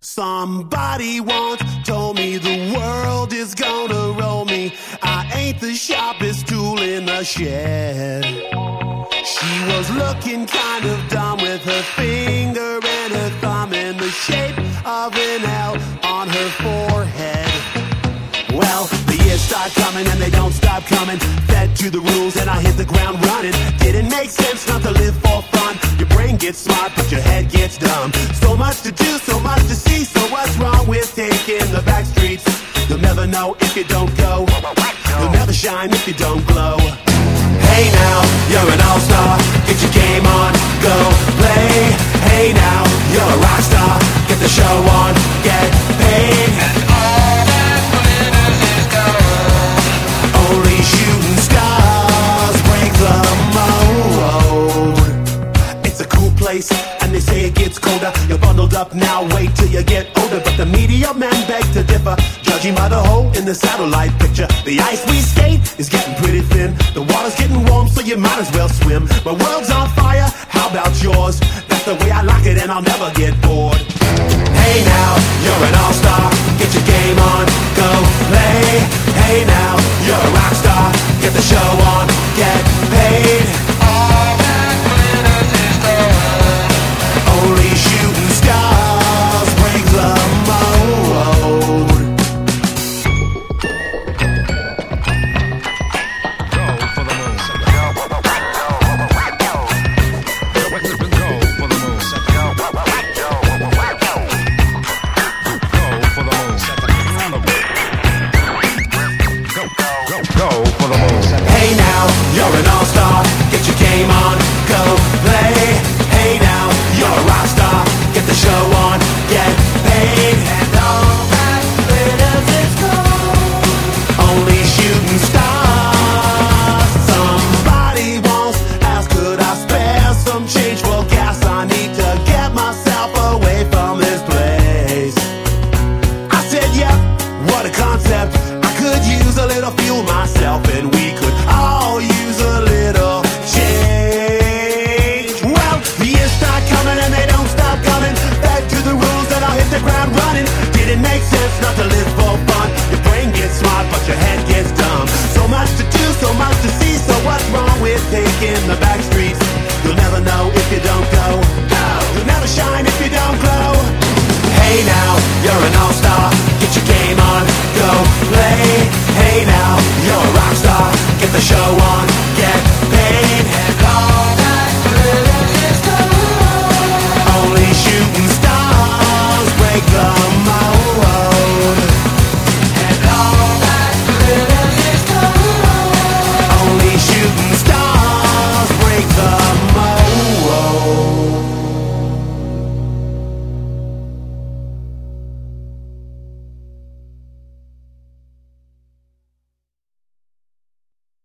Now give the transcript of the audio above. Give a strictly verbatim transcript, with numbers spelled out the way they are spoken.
Somebody once told me the world is gonna roll me. I ain't the sharpest tool in the shed. She was looking kind of dumb with her finger and her thumb in the shape of an L on her forehead. Well, the years start coming and they don't stop coming. Fed to the rules and I hit the ground running. Didn't make sense not to live for fun. Your brain gets smart but your head gets dumb. So much to do, so much to see. So what's wrong with taking the back streets? You'll never know if you don't go. You'll never shine if you don't glow. Hey now, you're an all-star. Get your game on, go play. Hey now, you're a rock star. Get the show on, get paid. And all that glitters is gold. Only shooting stars break the mold. It's a cool place, and they say it gets colder. You're bundled up now, wait till you get older. But the media men beg to differ, judging by the hole in the satellite picture. The ice we skate is getting pretty thin. The water's getting warm, so you might as well swim. My world's on fire, how about yours? That's the way I like it, and I'll never get bored. Hey now, you're an all-star. Get your game on, go play. Hey now, you're a rock star. Get the show on, get paid. All that glitters is gold. Only shooting stars break the mold. You're an all-star, get your game on, go play. Hey now, you're a rock star, get the show on, get paid. And all that glitters is gold. Only shooting stars. Somebody once asked, could I spare some change for gas? I need to get myself away from this place. I said, yeah, what a concept. I could use a little fuel myself, and we could all use a little change. Well, the years start coming and they don't stop coming. Back to the rules and I'll hit the ground running. Didn't make sense not to live